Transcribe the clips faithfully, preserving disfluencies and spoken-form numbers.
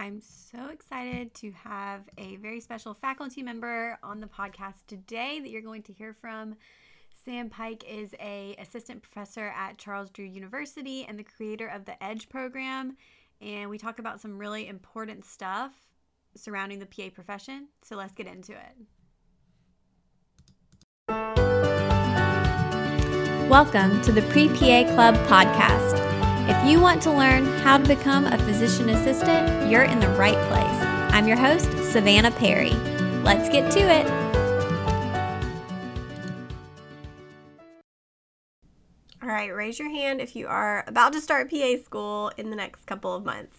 I'm so excited to have a very special faculty member on the podcast today that you're going to hear from. Sam Pike is a assistant professor at Charles Drew University and the creator of the EDGE program. And we talk about some really important stuff surrounding the P A profession. So let's get into it. Welcome to the Pre-P A Club podcast. If you want to learn how to become a physician assistant, you're in the right place. I'm your host, Savannah Perry. Let's get to it. All right, raise your hand if you are about to start P A school in the next couple of months.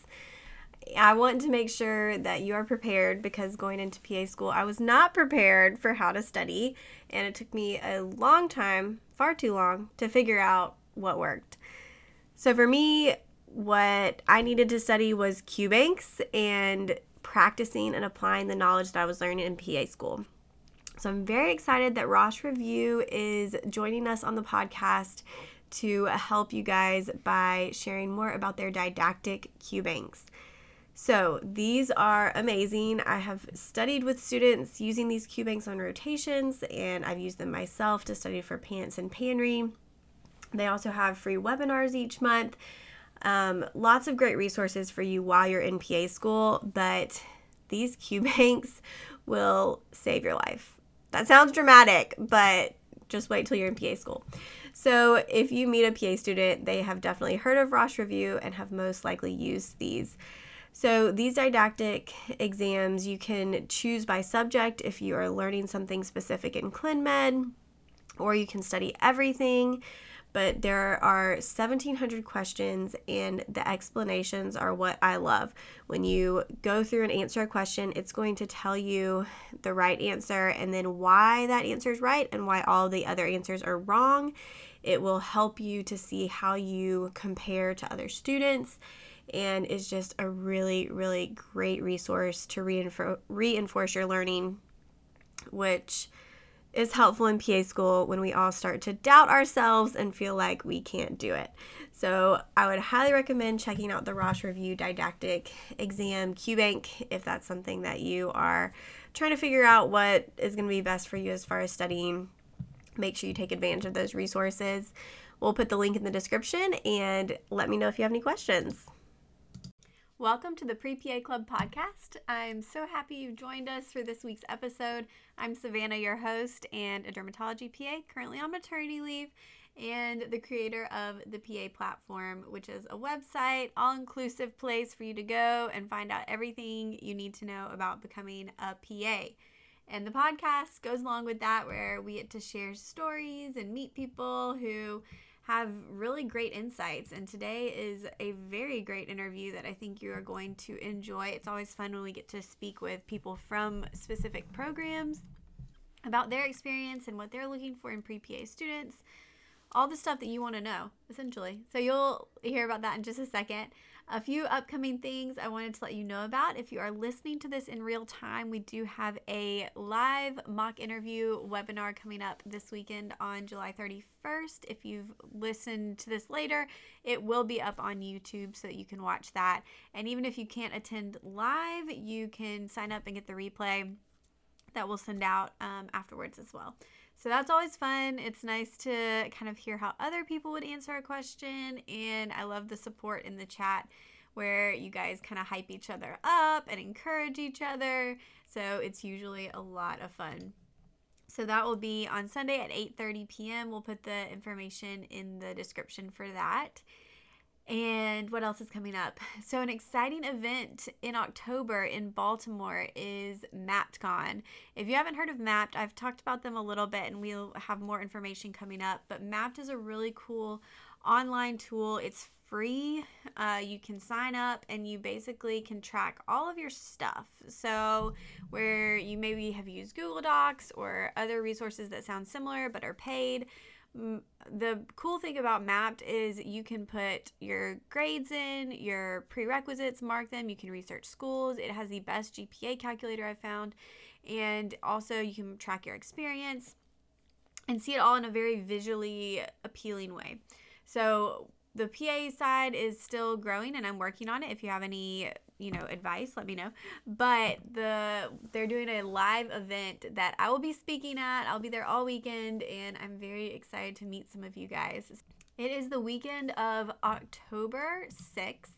I want to make sure that you are prepared because going into P A school, I was not prepared for how to study, and it took me a long time, far too long, to figure out what worked. So for me, what I needed to study was Q banks and practicing and applying the knowledge that I was learning in P A school. So I'm very excited that Rosh Review is joining us on the podcast to help you guys by sharing more about their didactic Q banks. So these are amazing. I have studied with students using these Q banks on rotations, and I've used them myself to study for P A N C and P A N R E. They also have free webinars each month. Um, lots of great resources for you while you're in P A school, but these Q banks will save your life. That sounds dramatic, but just wait till you're in P A school. So if you meet a P A student, they have definitely heard of Rosh Review and have most likely used these. So these didactic exams, you can choose by subject if you are learning something specific in ClinMed, or you can study everything. But there are seventeen hundred questions, and the explanations are what I love. When you go through and answer a question, it's going to tell you the right answer and then why that answer is right and why all the other answers are wrong. It will help you to see how you compare to other students, and is just a really, really great resource to reinfor- reinforce your learning, which is helpful in P A school when we all start to doubt ourselves and feel like we can't do it. So I would highly recommend checking out the Rosh Review Didactic Exam Q bank if that's something that you are trying to figure out what is going to be best for you as far as studying. Make sure you take advantage of those resources. We'll put the link in the description, and let me know if you have any questions. Welcome to the Pre-P A Club podcast. I'm so happy you joined us for this week's episode. I'm Savannah, your host and a dermatology P A, currently on maternity leave, and the creator of the P A platform, which is a website, all-inclusive place for you to go and find out everything you need to know about becoming a P A. And the podcast goes along with that, where we get to share stories and meet people who have really great insights. And today is a very great interview that I think you are going to enjoy. It's always fun when we get to speak with people from specific programs about their experience and what they're looking for in pre-P A students. All the stuff that you want to know, essentially. So you'll hear about that in just a second. A few upcoming things I wanted to let you know about. If you are listening to this in real time, we do have a live mock interview webinar coming up this weekend on July thirty-first. If you've listened to this later, it will be up on YouTube so that you can watch that. And even if you can't attend live, you can sign up and get the replay that we'll send out um, afterwards as well. So that's always fun. It's nice to kind of hear how other people would answer a question, and I love the support in the chat where you guys kind of hype each other up and encourage each other. So it's usually a lot of fun. So that will be on Sunday at eight thirty p.m. We'll put the information in the description for that. And what else is coming up? So an exciting event in October in Baltimore is MappedCon. If you haven't heard of Mapped, I've talked about them a little bit, and we'll have more information coming up. But Mapped is a really cool online tool. It's free. Uh, you can sign up, and you basically can track all of your stuff. So where you maybe have used Google Docs or other resources that sound similar but are paid, the cool thing about Mapped is you can put your grades in, your prerequisites, mark them. You can research schools. It has the best G P A calculator I've found. And also you can track your experience and see it all in a very visually appealing way. So the P A side is still growing, and I'm working on it. If you have any you know, advice, let me know. But the they're doing a live event that I will be speaking at. I'll be there all weekend, and I'm very excited to meet some of you guys. It is the weekend of October sixth.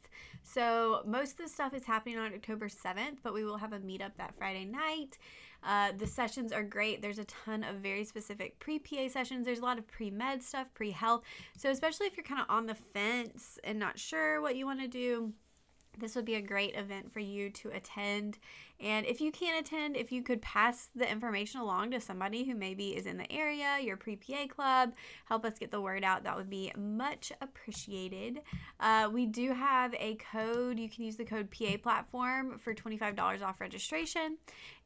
So most of the stuff is happening on October seventh, but we will have a meetup that Friday night. Uh, the sessions are great. There's a ton of very specific pre-P A sessions. There's a lot of pre-med stuff, pre-health. So especially if you're kind of on the fence and not sure what you want to do, this would be a great event for you to attend. And if you can't attend, if you could pass the information along to somebody who maybe is in the area, your pre-P A club, help us get the word out, that would be much appreciated. Uh, we do have a code. You can use the code P A platform for twenty-five dollars off registration.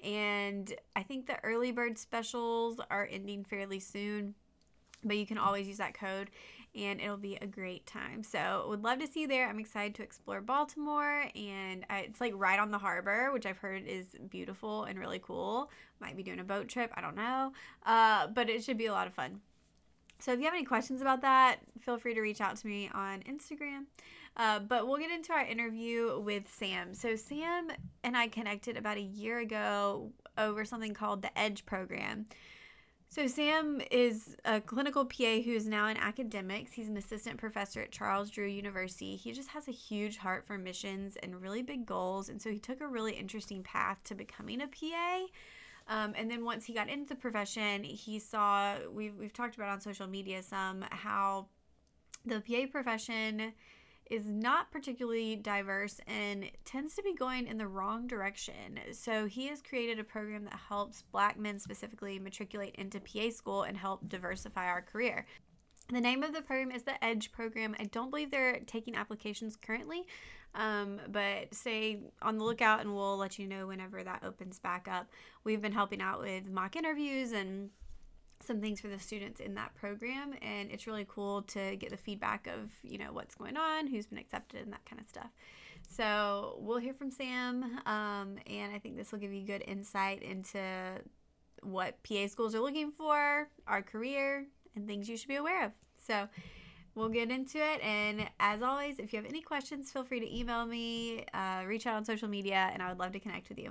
And I think the early bird specials are ending fairly soon, but you can always use that code and it'll be a great time. So would love to see you there. I'm excited to explore Baltimore, and I, it's like right on the harbor, which I've heard is beautiful and really cool. Might be doing a boat trip, I don't know, uh, but it should be a lot of fun. So if you have any questions about that, feel free to reach out to me on Instagram. Uh, but we'll get into our interview with Sam. So Sam and I connected about a year ago over something called the EDGE program. So Sam is a clinical P A who is now in academics. He's an assistant professor at Charles Drew University. He just has a huge heart for missions and really big goals. And so he took a really interesting path to becoming a P A. Um, and then once he got into the profession, he saw, we've, we've talked about on social media some, how the P A profession is not particularly diverse and tends to be going in the wrong direction. So he has created a program that helps Black men specifically matriculate into P A school and help diversify our career. The name of the program is the EDGE program. I don't believe they're taking applications currently, um, but stay on the lookout and we'll let you know whenever that opens back up. We've been helping out with mock interviews and some things for the students in that program, and it's really cool to get the feedback of, you know, what's going on, who's been accepted, and that kind of stuff. So we'll hear from Sam, um, and I think this will give you good insight into what P A schools are looking for, our career, and things you should be aware of. So we'll get into it, and as always, if you have any questions, feel free to email me, uh, reach out on social media, and I would love to connect with you.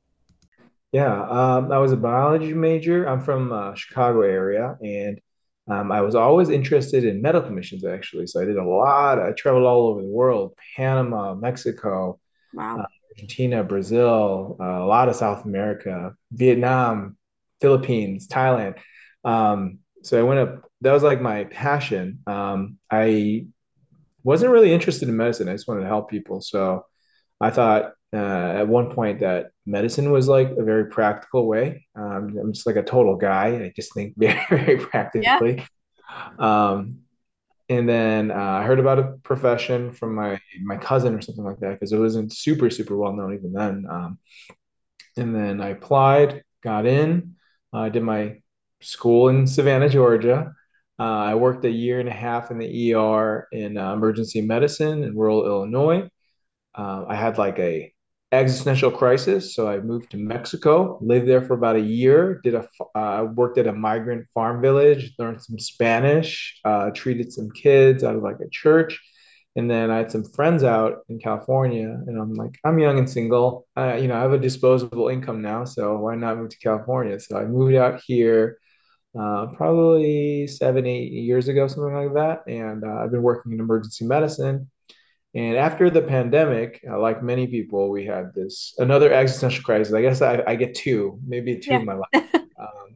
Yeah, um, I was a biology major. I'm from uh, Chicago area, and um, I was always interested in medical missions, actually. So I did a lot. I traveled all over the world: Panama, Mexico, uh, Wow. Argentina, Brazil, uh, a lot of South America, Vietnam, Philippines, Thailand. Um, so I went up. That was like my passion. Um, I wasn't really interested in medicine. I just wanted to help people. So I thought uh, at one point that medicine was like a very practical way. Um, I'm just like a total guy. I just think very, very Yeah. practically. Um, and then uh, I heard about a profession from my my cousin or something like that because it wasn't super super well known even then. Um, and then I applied, got in. I uh, did my school in Savannah, Georgia. Uh, I worked a year and a half in the E R in uh, emergency medicine in rural Illinois. Uh, I had like a existential crisis, so I moved to Mexico, lived there for about a year. Did a uh, worked at a migrant farm village, learned some Spanish, uh, treated some kids out of like a church, and then I had some friends out in California, and I'm like, I'm young and single. Uh, you know, I have a disposable income now, so why not move to California? So I moved out here uh, probably seven, eight years ago, something like that, and uh, I've been working in emergency medicine. And after the pandemic, uh, like many people, we had this another existential crisis. I guess I, I get two, maybe two Yeah. in my life. Um,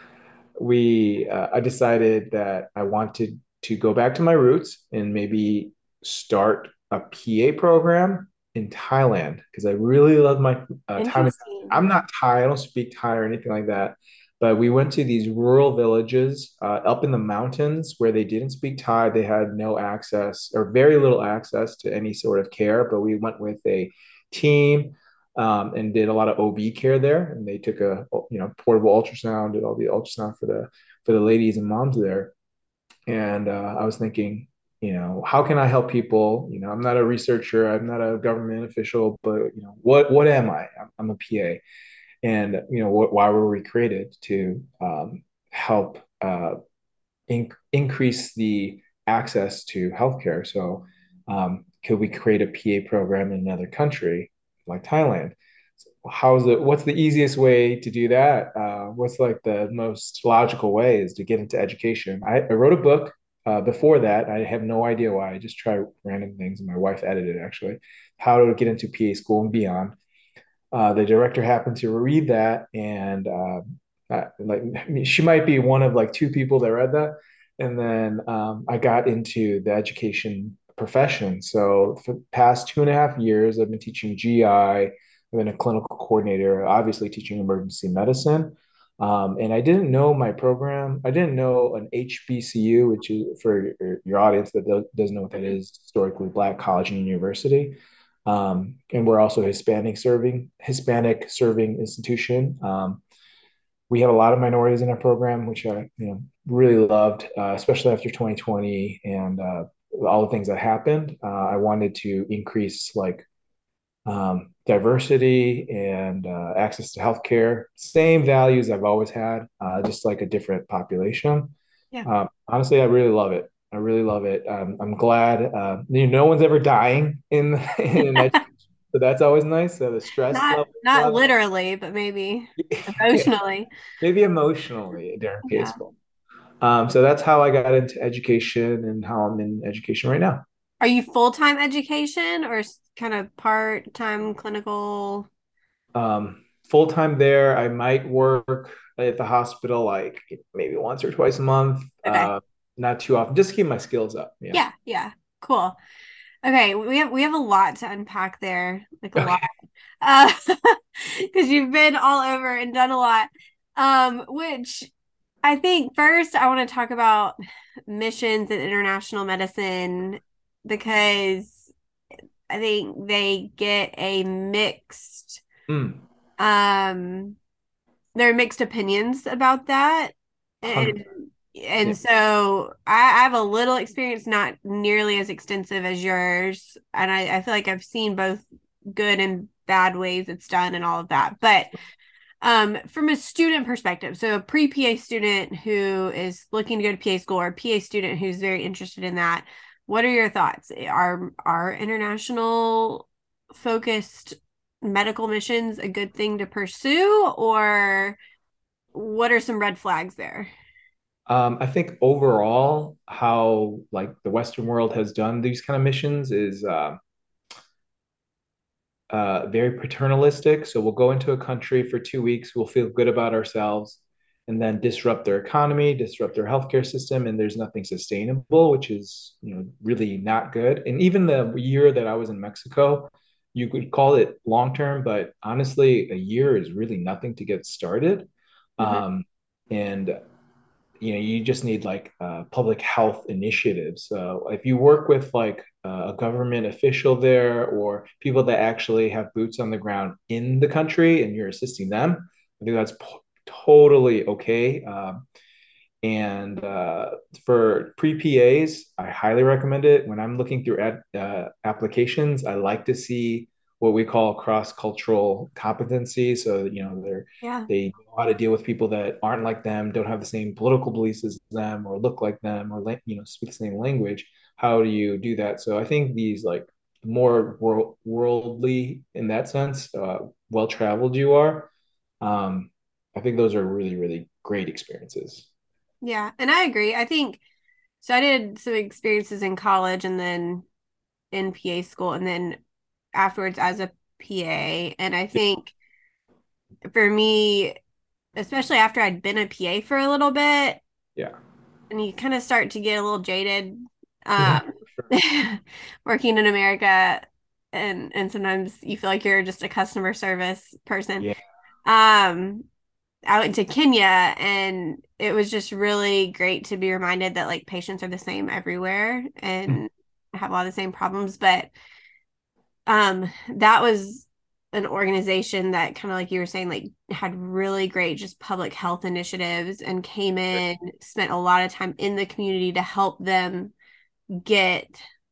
we, uh, I decided that I wanted to go back to my roots and maybe start a P A program in Thailand because I really love my uh, time. in- Interesting. I'm not Thai, I don't speak Thai or anything like that. But we went to these rural villages uh, up in the mountains where they didn't speak Thai. They had no access or very little access to any sort of care. But we went with a team um, and did a lot of O B care there. And they took a you know portable ultrasound, did all the ultrasound for the for the ladies and moms there. And uh, I was thinking, you know, how can I help people? You know, I'm not a researcher, I'm not a government official, but you know, what what am I? I'm, I'm a P A, and you know, what, why were we created to um, help uh, in, increase the access to healthcare? So, um, could we create a P A program in another country like Thailand. How's it? What's the easiest way to do that? Uh, what's like the most logical way is to get into education. I, I wrote a book uh, before that. I have no idea why. I just try random things, and my wife edited it actually. How to get into P A school and beyond. Uh, the director happened to read that, and uh, uh, like I mean, she might be one of like two people that read that. And then um, I got into the education profession. So for the past two and a half years, I've been teaching G I. I've been a clinical coordinator, obviously teaching emergency medicine. Um, and I didn't know my program. I didn't know an H B C U, which is for your, your audience that doesn't know what that is, historically Black College and University. Um, and we're also Hispanic serving Hispanic serving institution. Um, we have a lot of minorities in our program, which I you know really loved, uh, especially after twenty twenty and uh, all the things that happened. Uh, I wanted to increase like um, diversity and uh, access to healthcare, same values I've always had, uh, just like a different population. Yeah. Um, honestly, I really love it. I really love it. Um, I'm glad uh, you know, no one's ever dying in in education, so that's always nice. So the stress Not level not dropped. literally, but maybe Yeah, emotionally. maybe emotionally during P A Yeah. school. Um, so that's how I got into education and how I'm in education right now. Are you full-time education or kind of part-time clinical? Um, full time there, I might work at the hospital like maybe once or twice a month. Okay. Uh, not too often, just to keep my skills up. Yeah. Yeah, yeah. Cool. Okay, we have we have a lot to unpack there, like a lot. Okay. Uh, because you've been all over and done a lot. Um, which I think first I want to talk about missions and international medicine because I think they get a mixed Mm, um there are mixed opinions about that. And one hundred percent. Yeah. and so I, I have a little experience, not nearly as extensive as yours. And I, I feel like I've seen both good and bad ways it's done and all of that. But um, from a student perspective, so a pre-P A student who is looking to go to P A school or a P A student who's very interested in that, what are your thoughts? Are are international focused medical missions a good thing to pursue, or what are some red flags there? Um, I think overall, how like the Western world has done these kind of missions is uh, uh, very paternalistic. So we'll go into a country for two weeks, we'll feel good about ourselves, and then disrupt their economy, disrupt their healthcare system, and there's nothing sustainable, which is you know really not good. And even the year that I was in Mexico, you could call it long term, but honestly, a year is really nothing to get started. Mhm. Um, and you know you just need like uh, public health initiatives. So if you work with like uh, a government official there or people that actually have boots on the ground in the country and you're assisting them, I think that's p- totally okay. Um, and uh, for pre P As, I highly recommend it. When I'm looking through ad, uh, applications, I like to see what we call cross-cultural competency. So, you know, they're Yeah. they know how to deal with people that aren't like them, don't have the same political beliefs as them, or look like them, or you know, speak the same language. How do you do that? So, I think these like more world, worldly in that sense, uh, well-traveled you are. Um, I think those are really, really great experiences. Yeah. And I agree. I think so. I did some experiences in college and then in P A school and then afterwards as a P A. And I think for me, especially after I'd been a P A for a little bit, Yeah. and you kind of start to get a little jaded Mhm. um, working in America, and and sometimes you feel like you're just a customer service person. Yeah. Um, I went to Kenya, and it was just really great to be reminded that like patients are the same everywhere Mhm. and have a lot of the same problems. But um, that was an organization that kind of like you were saying, like had really great just public health initiatives and came in, spent a lot of time in the community to help them get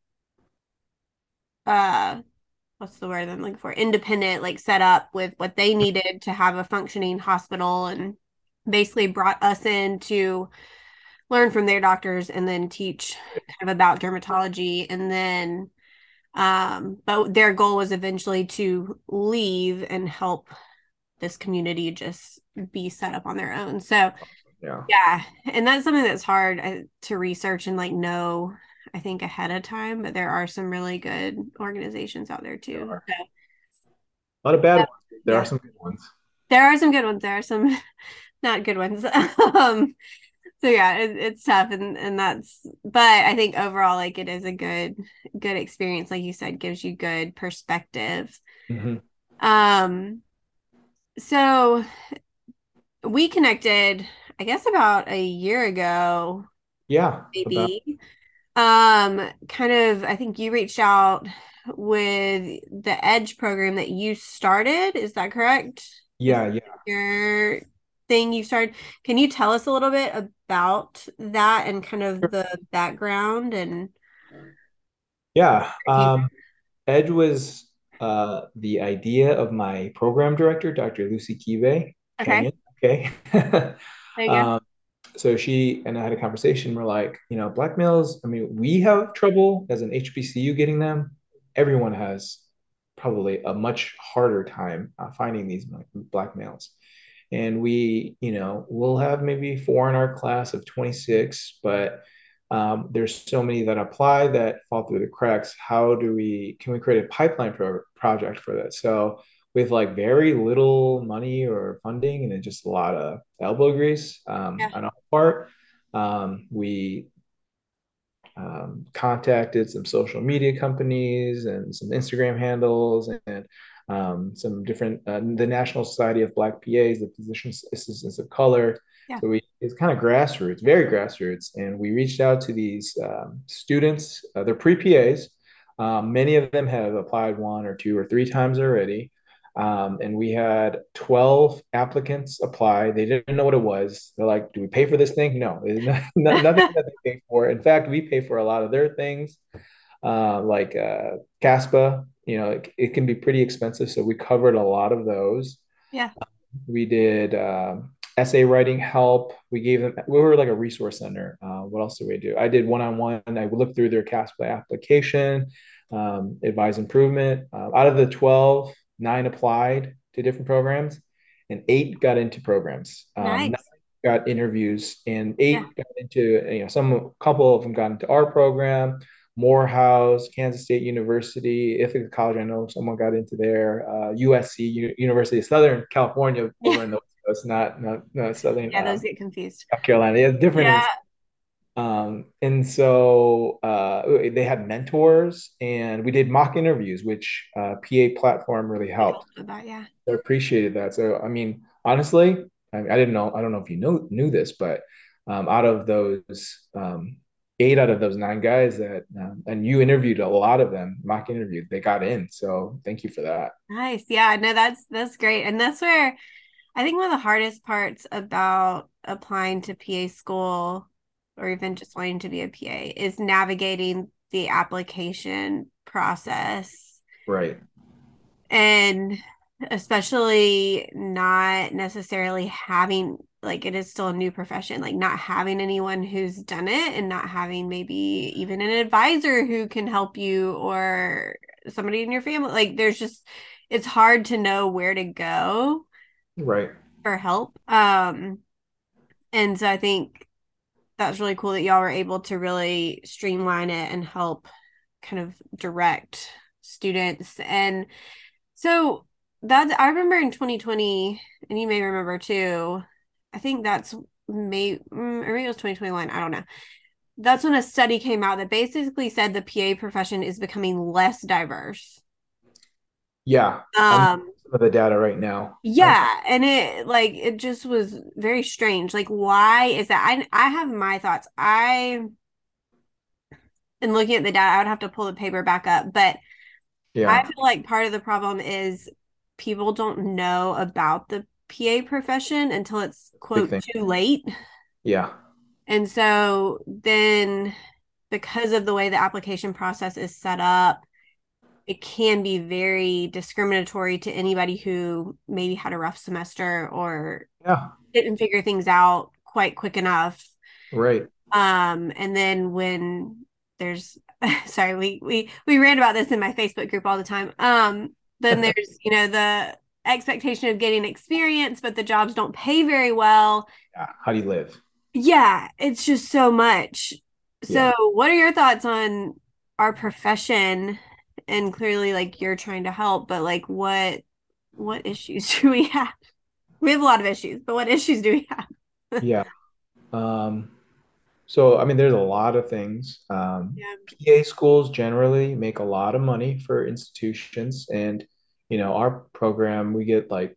uh what's the word I'm looking for? Independent, like set up with what they needed to have a functioning hospital and basically brought us in to learn from their doctors and then teach kind of about dermatology. And then Um, but their goal was eventually to leave and help this community just be set up on their own. So Yeah. yeah, and that's something that's hard uh, to research and like know, I think ahead of time, but there are some really good organizations out there There too. are So a lot of bad yeah, ones. There are yeah. some good ones. There are some good ones. There are some not good ones. Um, so yeah, it, it's tough and and that's but I think overall like it is a good good experience, like you said, gives you good perspective. Hmm. Um, so we connected, I guess about a year ago, Yeah. About maybe. Um, kind of, I think you reached out with the Edge program that you started. Is that correct? Is yeah, yeah. your thing you started? Can you tell us a little bit about that and kind of the background and Yeah. where it came Um, Edge was uh, the idea of my program director, doctor Lucy Kibe, from? Okay, Kenyan. Okay. there you go. um, so she and I had a conversation. We're like, you know, black males, I mean, we have trouble as an H B C U getting them. Everyone has probably a much harder time uh, finding these black black males. And we, you know, we'll have maybe four in our class of twenty-six, but um, there's so many that apply that fall through the cracks. How do we, can we create a pipeline pro project for that? So with like very little money or funding and then just a lot of elbow grease um, Yeah, on our part, um, we um, contacted some social media companies and some Instagram handles and um, some different, uh, the National Society of Black P As, the Physician Assistants of Color. yeah, So we, it's kind of grassroots, very grassroots. And we reached out to these um, students, uh, they're pre-P As. Um, many of them have applied one or two or three times already. Um, and we had twelve applicants apply. They didn't know what it was. They're like, do we pay for this thing? No, there's no, nothing that they pay for. In fact, we pay for a lot of their things, uh, like uh, CASPA. You know, it, it can be pretty expensive. So we covered a lot of those. yeah. We did um, essay writing help. We gave them, we were like a resource center. Uh, what else did we do? I did one on one. I looked through their CASPA application, um, advise improvement. Uh, out of the twelve, nine applied to different programs, and eight got into programs. Um, nine Nice. got interviews, and Yeah. eight got into, you know, some, a couple of them got into our program. Morehouse, Kansas State University, Ithaca College. I know someone got into there. Uh, U S C, U- University of Southern California, over in the West Coast, not not, not Southern Yeah, those um, get confused. South Carolina. Yeah, different. Yeah. In, um, and so uh, they had mentors, and we did mock interviews, which uh, P A platform really It helped. helped with that, yeah. I appreciated that. So, I mean, honestly, I, I didn't know. I don't know if you know knew this, but um, out of those um, eight out of those nine guys that, um, and you interviewed a lot of them, mock interviewed, they got in. So, thank you for that. Nice. Yeah, no, that's that's great. And that's where I think one of the hardest parts about applying to P A school or even just wanting to be a P A is navigating the application process Right. and especially not necessarily having like it is still a new profession, like not having anyone who's done it and not having maybe even an advisor who can help you or somebody in your family. Like there's just it's hard to know where to go Right. for help. Um, and so I think that's really cool that y'all were able to really streamline it and help kind of direct students. And so that I remember in twenty twenty, and you may remember too, I think that's May, mm, or maybe it was twenty twenty-one. I don't know. That's when a study came out that basically said the P A profession is becoming less diverse. Yeah. I'm looking Um, at some of the data right now. I'm, Yeah, and it like it just was very strange. Like, why is that? I I have my thoughts. I in looking at the data, I would have to pull the paper back up, but I yeah. feel like part of the problem is people don't know about the P A profession until it's Big quote thing. too late. Yeah. And so then because of the way the application process is set up, it can be very discriminatory to anybody who maybe had a rough semester or Yeah. didn't figure things out quite quick enough. Right. Um, and then when there's sorry, we we we rant about this in my Facebook group all the time. Um, then there's, you know, the expectation of getting experience, but the jobs don't pay very well. Yeah. How do you live? Yeah, it's just so much. So, Yeah. what are your thoughts on our profession? And clearly, like you're trying to help, but like what what issues do we have? We have a lot of issues, but what issues do we have? Yeah. Um, so I mean, there's a lot of things. Um, Yeah. P A schools generally make a lot of money for institutions, and you know, our program we get like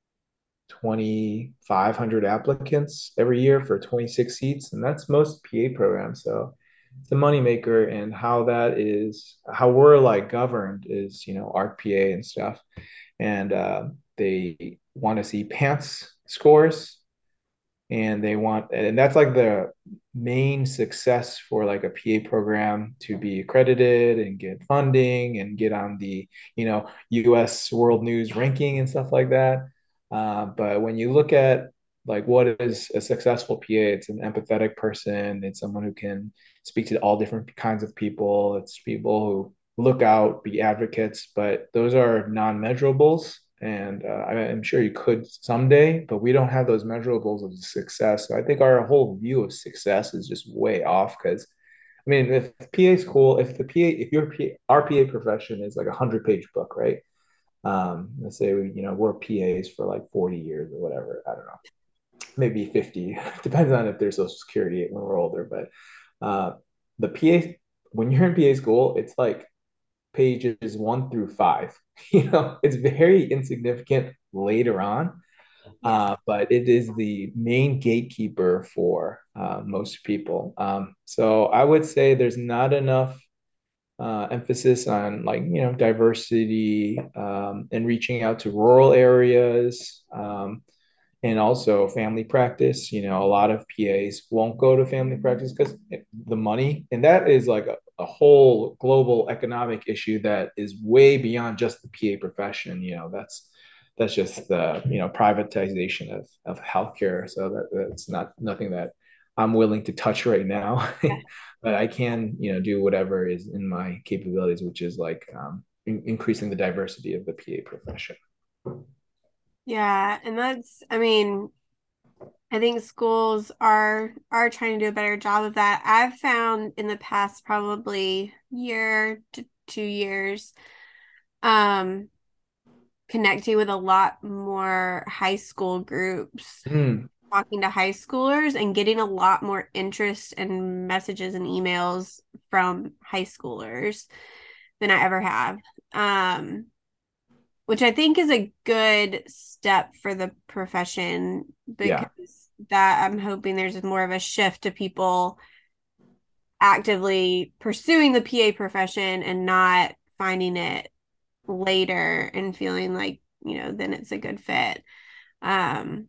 twenty-five hundred applicants every year for twenty-six seats, and that's most P A programs. So it's a moneymaker, and how that is, how we're like governed is, you know, R P A and stuff, and uh, they want to see PANCE scores, and they want, and that's like the main success for like a P A program to be accredited and get funding and get on the, you know, U S World News ranking and stuff like that. Uh, but when you look at like what is a successful P A, it's an empathetic person, it's someone who can speak to all different kinds of people, it's people who look out, be advocates, but those are non-measurables. And uh, I, I'm sure you could someday, but we don't have those measurables of success. So I think our whole view of success is just way off. Because I mean, if P A school, if the P A, if your P A, our P A profession is like a hundred page book, right? Um, let's say we, you know, we're P As for like forty years or whatever. I don't know, maybe fifty. Depends on if there's Social Security when we're older. But uh, the P A, when you're in P A school, it's like pages one through five. You know, it's very insignificant later on, Yes. uh, but it is the main gatekeeper for uh, most people. Um, so I would say there's not enough uh, emphasis on like, you know, diversity um, and reaching out to rural areas. Um, and also family practice. You know, a lot of P As won't go to family practice because the money, and that is like a, a whole global economic issue that is way beyond just the P A profession. You know, that's that's just the, you know, privatization of of healthcare. So that that's not nothing that I'm willing to touch right now. But I can, you know, do whatever is in my capabilities, which is like um, in- increasing the diversity of the P A profession. Yeah, and that's, I mean, I think schools are are trying to do a better job of that. I've found in the past probably year to two years, um, connecting with a lot more high school groups, Mm, talking to high schoolers and getting a lot more interest and messages and emails from high schoolers than I ever have. Um, which I think is a good step for the profession yeah, because that I'm hoping there's more of a shift to people actively pursuing the P A profession and not finding it later and feeling like, you know, then it's a good fit. Um,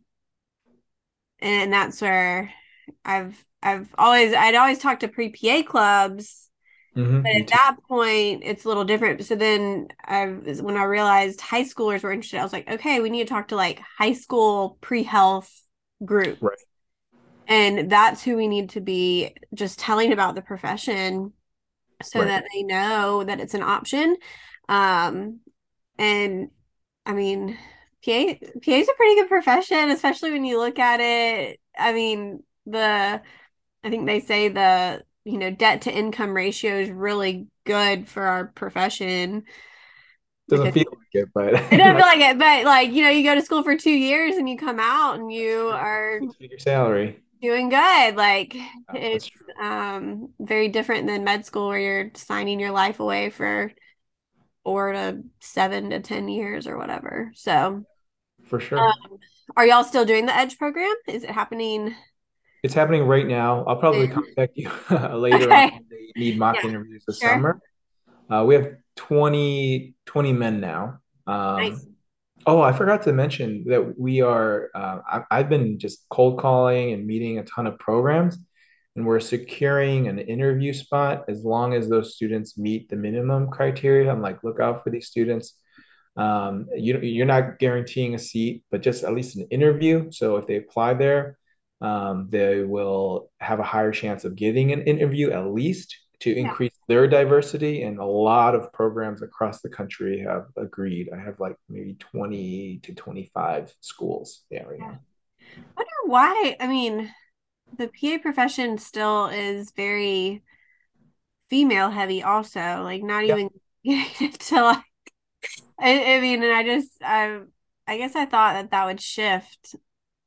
and that's where I've I've always I'd always talked to pre-P A clubs, hmm but me at too. that point it's a little different. So then I when I realized high schoolers were interested, I was like, okay, we need to talk to like high school pre-health group. Right. And that's who we need to be just telling about the profession so Right. that they know that it's an option. Um, and I mean, P A P A is a pretty good profession, especially when you look at it. I mean, the I think they say the, you know, debt to income ratio is really good for our profession Doesn't because feel like it, but I it don't feel might like it, but like, you know, you go to school for two years and you come out and you are be your salary. doing good. Like Yeah, that's it's true. um very different than med school where you're signing your life away for four to seven to ten years or whatever. So, For sure. um, are y'all still doing the Edge program? Is it happening It's happening right now. I'll probably soon? contact you later on Okay. when they need mock Yeah, interviews this sure. summer. Uh, we have twenty twenty men now. Nice. Um, oh, I forgot to mention that we are, uh, I, I've been just cold calling and meeting a ton of programs, and we're securing an interview spot as long as those students meet the minimum criteria. I'm like, look out for these students. Um, you, you're not guaranteeing a seat, but just at least an interview. So if they apply there, um, they will have a higher chance of getting an interview at least. to Yeah. increase their diversity, and a lot of programs across the country have agreed. I have like maybe twenty to twenty-five schools, yeah, right Yeah. now. I wonder why. I mean, the P A profession still is very female heavy, also. Like, not Yeah. even getting into like, I, I mean, and I just, I, I guess I thought that that would shift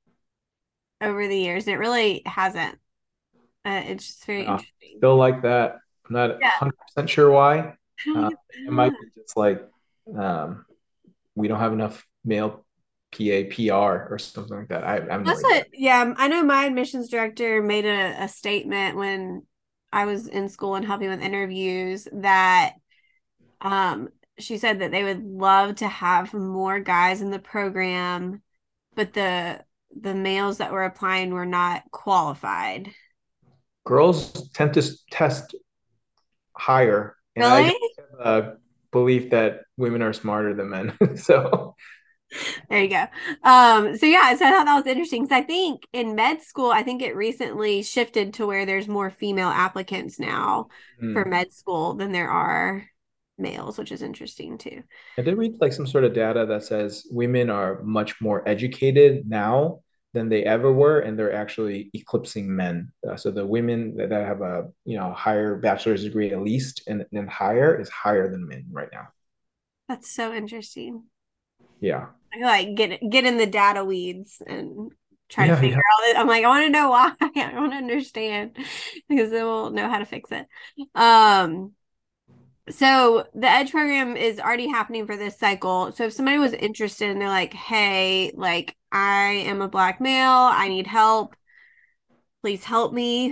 over the years. It really hasn't. Uh, it's just very Uh, interesting. Still like that. I'm not Yeah. one hundred percent sure why. I don't Uh, get it might that. be just like um, we don't have enough male P A P R or something like that. I, I have no That's idea. what, yeah, I know my admissions director made a, a statement when I was in school and helping with interviews that um she said that they would love to have more guys in the program, but the the males that were applying were not qualified. Girls tend to test higher, and I Really? just have a belief that women are smarter than men. So There you go. Um, so yeah, so I thought that was interesting because I think in med school, I think it recently shifted to where there's more female applicants now for hmm. med school than there are males, which is interesting too. I did read like some sort of data that says women are much more educated now than they ever were, and they're actually eclipsing men. Uh, so the women that, that have a you know higher bachelor's degree at least and, and higher is higher than men right now. That's so interesting. Yeah. I like get get in the data weeds and try to Yeah, figure yeah. out it. I'm like, I want to know why. I want to understand because then we'll know how to fix it. Um, so the Edge program is already happening for this cycle. So if somebody was interested and they're like, hey, like I am a black male, I need help, please help me.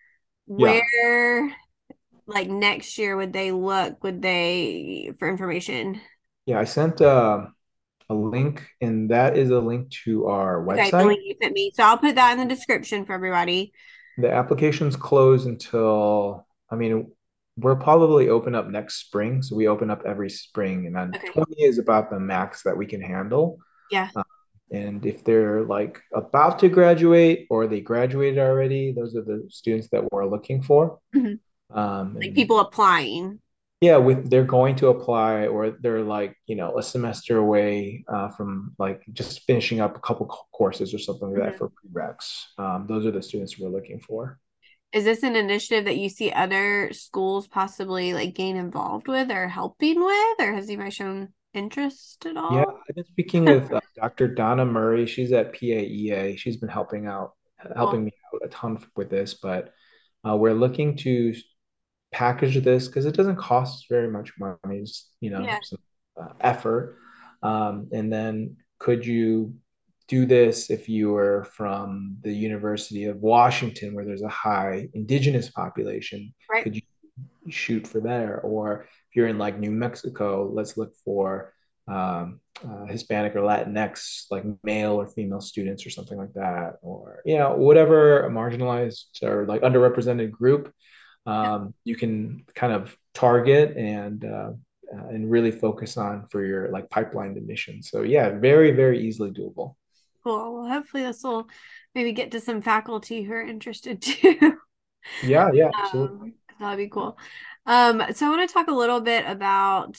Yeah. Where like next year would they look? Would they for information? Yeah, I sent uh, a link, and that is a link to our Okay, the website. link you sent me. So I'll put that in the description for everybody. The applications close until, I mean, we're probably open up next spring. So we open up every spring, and then Okay. twenty is about the max that we can handle. Yeah. Uh, and if they're like about to graduate or they graduated already, those are the students that we're looking for. Mhm. Um, Like and people applying. yeah, with they're going to apply, or they're like, you know, a semester away uh, from like just finishing up a couple courses or something like that Mhm. for prereqs. Um, those are the students we're looking for. Is this an initiative that you see other schools possibly like getting involved with or helping with, or has anybody shown interest at Yeah, all? I've been speaking with uh, doctor Donna Murray. She's at P A E A. She's been helping out, helping Cool. me out a ton with this, but uh, we're looking to package this because it doesn't cost very much money, just, you know, Yeah. some uh, effort. Um, and then could you do this if you were from the University of Washington, where there's a high indigenous population? Right. Could you shoot for there? Or if you're in like New Mexico, let's look for um, uh, Hispanic or Latinx, like male or female students or something like that, or you know whatever marginalized or like underrepresented group um, you can kind of target and uh, uh, and really focus on for your like pipeline emissions. So yeah, very very easily doable. Cool. Well, hopefully this will maybe get to some faculty who are interested too. Yeah, yeah, absolutely. Um, that'd be cool. Um, so I want to talk a little bit about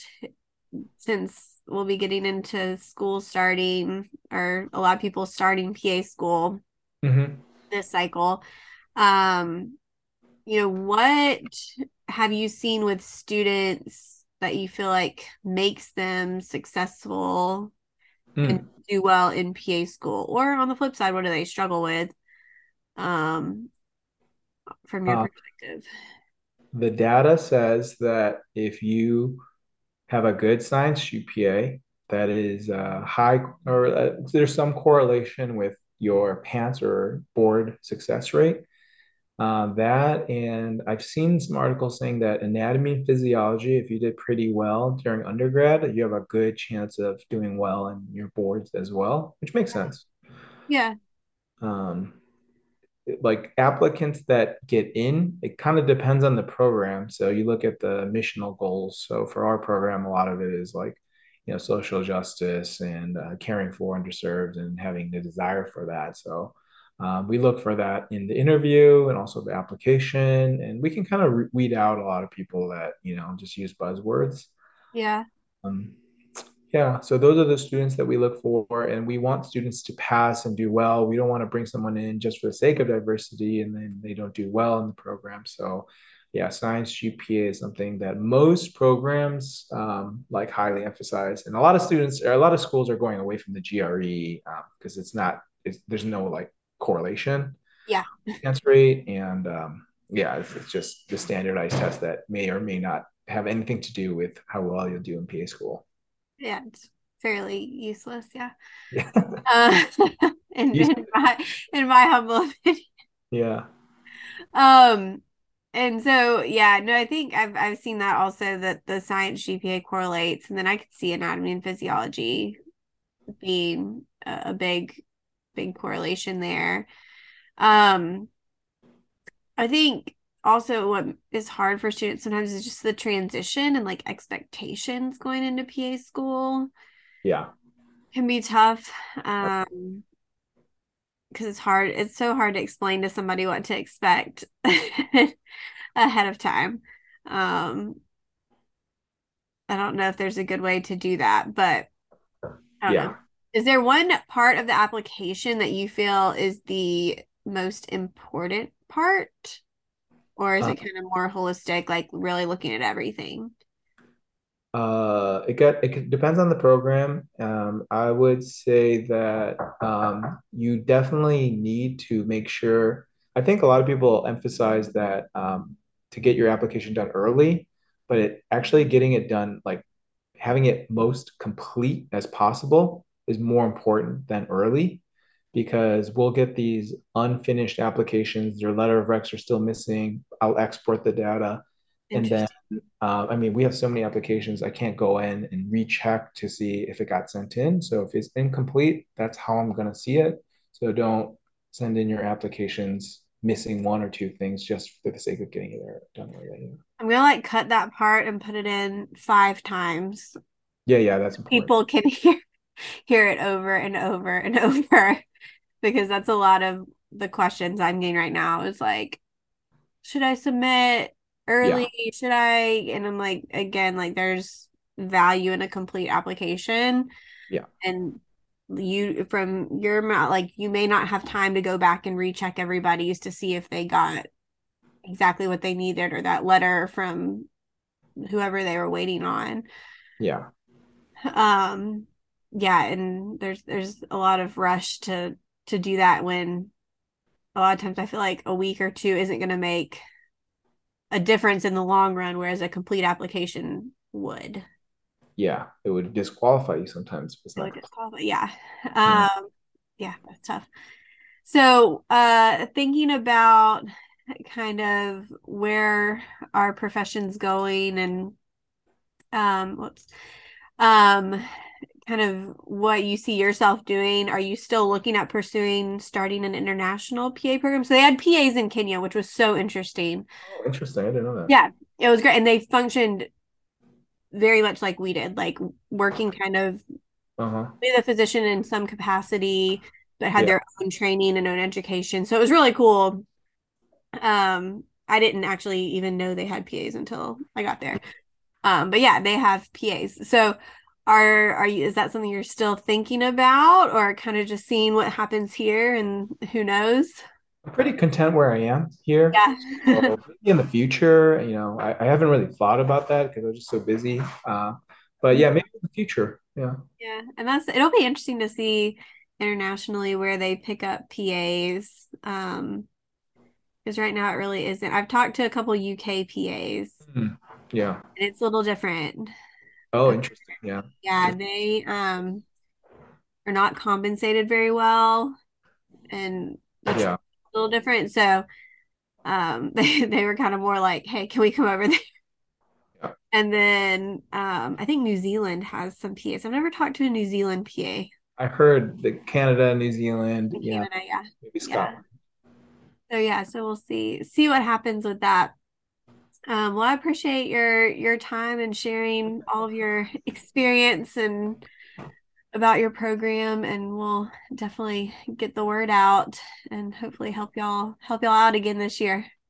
since we'll be getting into school starting or a lot of people starting P A school Hmm. this cycle. Um, you know, what have you seen with students that you feel like makes them successful and Mm. do well in P A school? Or on the flip side, what do they struggle with um, from your Uh, perspective? the data says that if you have a good science G P A, that is uh, high, or uh, there's some correlation with your PANCE or board success rate. Uh, that, and I've seen some articles saying that anatomy and physiology, if you did pretty well during undergrad, you have a good chance of doing well in your boards as well, which makes sense. Yeah, Um, like applicants that get in, it kind of depends on the program. So you look at the missional goals. So for our program, a lot of it is like, you know, social justice and uh, caring for underserved and having the desire for that. So Um, we look for that in the interview and also the application, and we can kind of re- weed out a lot of people that, you know, just use buzzwords. Yeah. Um, yeah, so those are the students that we look for, and we want students to pass and do well. We don't want to bring someone in just for the sake of diversity and then they don't do well in the program. So, yeah, science G P A is something that most programs um, like highly emphasize, and a lot of students or a lot of schools are going away from the G R E because um, it's not, it's, there's no like correlation Yeah. chance rate, and um, yeah, it's, it's just the standardized test that may or may not have anything to do with how well you'll do in P A school. Yeah, it's fairly useless. Yeah. Yeah. Uh, in, You- in my in my humble opinion. yeah. Um, and so yeah, no, I think I've I've seen that also that the science G P A correlates, and then I could see anatomy and physiology being a, a big big correlation there. Um, I think also what is hard for students sometimes is just the transition and like expectations going into P A school Yeah. can be tough. Um, because it's hard. It's so hard to explain to somebody what to expect ahead of time. Um, I don't know if there's a good way to do that, but I don't know. Yeah. Is there one part of the application that you feel is the most important part? Or is Uh, it kind of more holistic, like really looking at everything? uh, it got it depends on the program. Um, I would say that um, you definitely need to make sure. I think a lot of people emphasize that um, to get your application done early, but it actually getting it done like having it most complete as possible is more important than early because we'll get these unfinished applications, their letter of recs are still missing. I'll export the data. And then, Interesting. uh, I mean, we have so many applications, I can't go in and recheck to see if it got sent in. So if it's incomplete, that's how I'm going to see it. So don't send in your applications missing one or two things just for the sake of getting it there done early. I'm gonna like cut that part and put it in five times. Yeah, yeah, that's important. People can hear hear it over and over and over because that's a lot of the questions I'm getting right now is like, should I submit Yeah, early? Should I? And I'm like, again, like there's value in a complete application. yeah, And you from your mouth, like you may not have time to go back and recheck everybody's to see if they got exactly what they needed or that letter from whoever they were waiting on. yeah. Um, yeah, and there's there's a lot of rush to to do that when a lot of times I feel like a week or two isn't going to make a difference in the long run, whereas a complete application would. Yeah, it would disqualify you sometimes if it's It not would complete. disqualify. Yeah. Yeah. Um, yeah, that's tough. So, uh, thinking about kind of where our profession's going and um, whoops, um, kind of what you see yourself doing. Are you still looking at pursuing starting an international P A program? So they had P As in Kenya, which was so interesting. Oh, interesting. I didn't know that. Yeah, it was great, and they functioned very much like we did, like working kind of Uh-huh. with a physician in some capacity, but had Yeah. their own training and own education. So it was really cool. Um, I didn't actually even know they had P As until I got there. Um, but yeah, they have P As. So are are you is that something you're still thinking about or kind of just seeing what happens here and who knows? I'm pretty content where I am here. Yeah. So maybe in the future, you know, I, I haven't really thought about that because I was just so busy. Uh, but Yeah. yeah, maybe in the future. Yeah. Yeah. And that's it'll be interesting to see internationally where they pick up P As. Um, because right now it really isn't. I've talked to a couple U K P As Hmm. Yeah. and it's a little different. Oh, Uh, interesting. Yeah. yeah, they um are not compensated very well and the training Yeah. is a little different. So um they, they were kind of more like, hey, can we come over there? Yeah. And then um I think New Zealand has some P As. I've never talked to a New Zealand P A I heard that Canada, New Zealand, in yeah, Canada. Yeah. maybe Yeah. Scotland. So yeah, so we'll see see what happens with that. Um, well, I appreciate your your time and sharing all of your experience and about your program, and we'll definitely get the word out and hopefully help y'all help y'all out again this year.